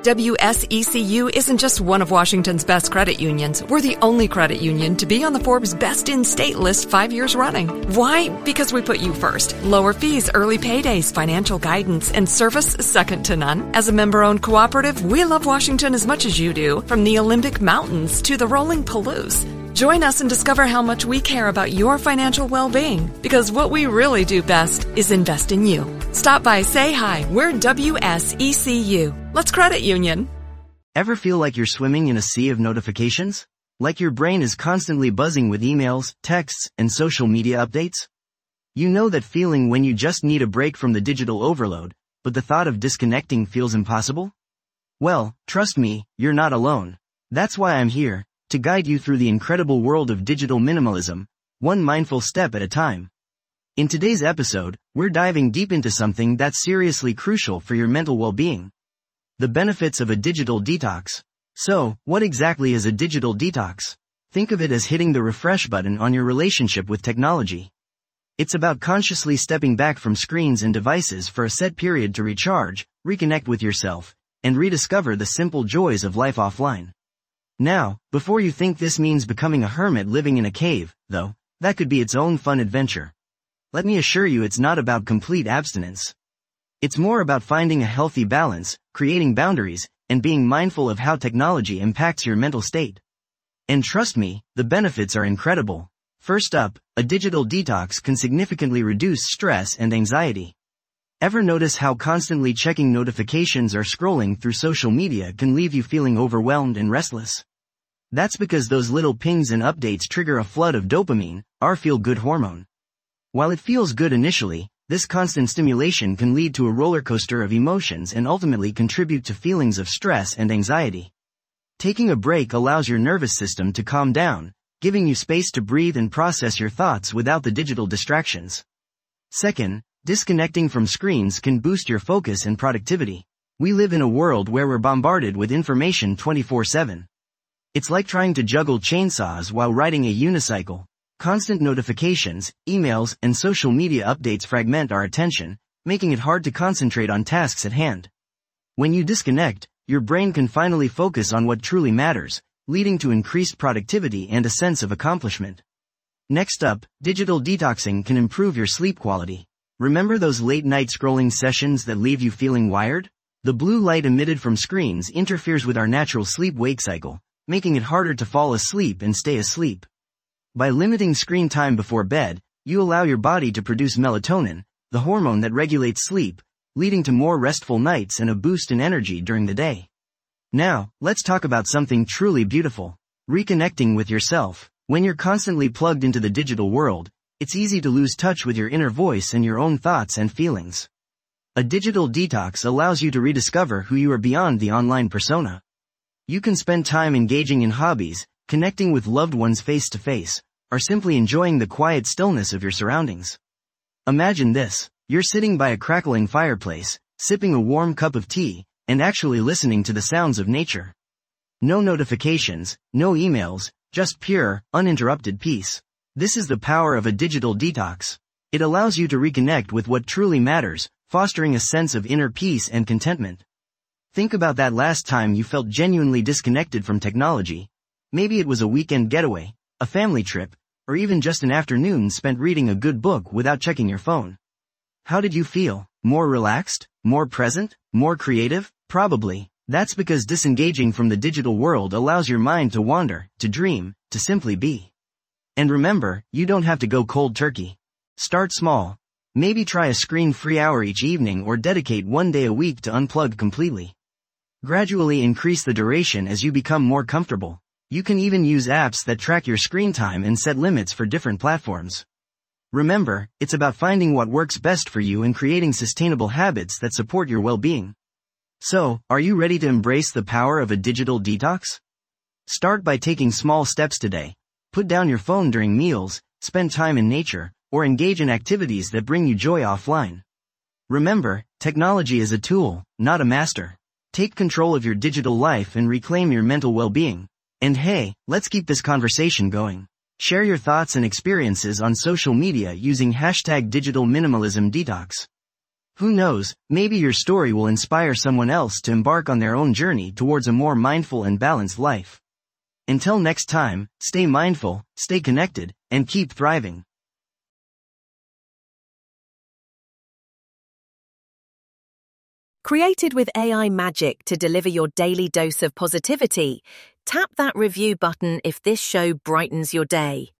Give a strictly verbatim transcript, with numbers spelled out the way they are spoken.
W S E C U isn't just one of Washington's best credit unions. We're the only credit union to be on the Forbes Best in State list five years running. Why? Because we put you first. Lower fees, early paydays, financial guidance, and service second to none. As a member-owned cooperative, we love Washington as much as you do, from the Olympic Mountains to the rolling Palouse. Join us and discover how much we care about your financial well-being, because what we really do best is invest in you. Stop by, say hi. We're W S E C U. Let's credit union. Ever feel like you're swimming in a sea of notifications? Like your brain is constantly buzzing with emails, texts, and social media updates? You know that feeling when you just need a break from the digital overload, but the thought of disconnecting feels impossible? Well, trust me, you're not alone. That's why I'm here, to guide you through the incredible world of digital minimalism, one mindful step at a time. In today's episode, we're diving deep into something that's seriously crucial for your mental well-being. The benefits of a digital detox. So, what exactly is a digital detox? Think of it as hitting the refresh button on your relationship with technology. It's about consciously stepping back from screens and devices for a set period to recharge, reconnect with yourself, and rediscover the simple joys of life offline. Now, before you think this means becoming a hermit living in a cave, though, that could be its own fun adventure. Let me assure you it's not about complete abstinence. It's more about finding a healthy balance, creating boundaries, and being mindful of how technology impacts your mental state. And trust me, the benefits are incredible. First up, a digital detox can significantly reduce stress and anxiety. Ever notice how constantly checking notifications or scrolling through social media can leave you feeling overwhelmed and restless? That's because those little pings and updates trigger a flood of dopamine, our feel-good hormone. While it feels good initially, this constant stimulation can lead to a roller coaster of emotions and ultimately contribute to feelings of stress and anxiety. Taking a break allows your nervous system to calm down, giving you space to breathe and process your thoughts without the digital distractions. Second, disconnecting from screens can boost your focus and productivity. We live in a world where we're bombarded with information twenty-four seven. It's like trying to juggle chainsaws while riding a unicycle. Constant notifications, emails, and social media updates fragment our attention, making it hard to concentrate on tasks at hand. When you disconnect, your brain can finally focus on what truly matters, leading to increased productivity and a sense of accomplishment. Next up, digital detoxing can improve your sleep quality. Remember those late-night scrolling sessions that leave you feeling wired? The blue light emitted from screens interferes with our natural sleep-wake cycle, making it harder to fall asleep and stay asleep. By limiting screen time before bed, you allow your body to produce melatonin, the hormone that regulates sleep, leading to more restful nights and a boost in energy during the day. Now, let's talk about something truly beautiful. Reconnecting with yourself. When you're constantly plugged into the digital world, it's easy to lose touch with your inner voice and your own thoughts and feelings. A digital detox allows you to rediscover who you are beyond the online persona. You can spend time engaging in hobbies, connecting with loved ones face-to-face, or simply enjoying the quiet stillness of your surroundings. Imagine this: you're sitting by a crackling fireplace, sipping a warm cup of tea, and actually listening to the sounds of nature. No notifications, no emails, just pure, uninterrupted peace. This is the power of a digital detox. It allows you to reconnect with what truly matters, fostering a sense of inner peace and contentment. Think about that last time you felt genuinely disconnected from technology. Maybe it was a weekend getaway, a family trip, or even just an afternoon spent reading a good book without checking your phone. How did you feel? More relaxed? More present? More creative? Probably. That's because disengaging from the digital world allows your mind to wander, to dream, to simply be. And remember, you don't have to go cold turkey. Start small. Maybe try a screen-free hour each evening or dedicate one day a week to unplug completely. Gradually increase the duration as you become more comfortable. You can even use apps that track your screen time and set limits for different platforms. Remember, it's about finding what works best for you and creating sustainable habits that support your well-being. So, are you ready to embrace the power of a digital detox? Start by taking small steps today. Put down your phone during meals, spend time in nature, or engage in activities that bring you joy offline. Remember, technology is a tool, not a master. Take control of your digital life and reclaim your mental well-being. And hey, let's keep this conversation going. Share your thoughts and experiences on social media using hashtag Digital Minimalism Detox. Who knows, maybe your story will inspire someone else to embark on their own journey towards a more mindful and balanced life. Until next time, stay mindful, stay connected, and keep thriving. Created with A I magic to deliver your daily dose of positivity, tap that review button if this show brightens your day.